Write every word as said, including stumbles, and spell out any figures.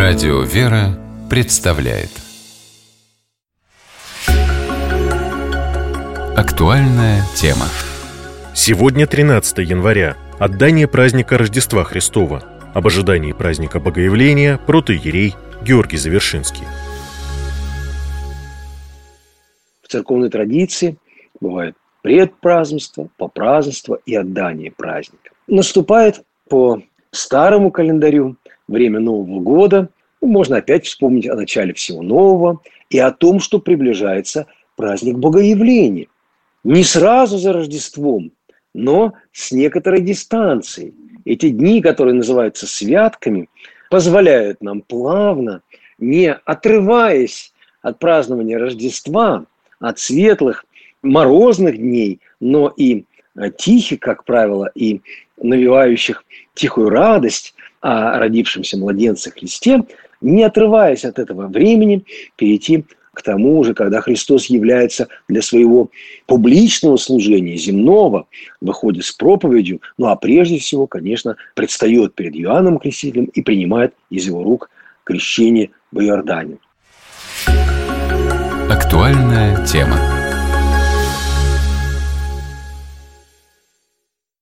Радио «Вера» представляет актуальная тема. Сегодня тринадцатое января, отдание праздника Рождества Христова. Об ожидании праздника Богоявления протоиерей Георгий Завершинский. В церковной традиции бывает предпразднество, попразднество и отдание праздника. Наступает по старому календарю время Нового года. Можно опять вспомнить о начале всего нового и о том, что приближается праздник Богоявления. Не сразу за Рождеством, но с некоторой дистанцией. Эти дни, которые называются святками, позволяют нам плавно, не отрываясь от празднования Рождества, от светлых, морозных дней, но и тихих, как правило, и навевающих тихую радость о родившемся младенце Христе, не отрываясь от этого времени, перейти к тому же, когда Христос является для своего публичного служения, земного, выходит с проповедью, ну а прежде всего, конечно, предстает перед Иоанном Крестителем и принимает из его рук крещение в Иордане. Актуальная тема.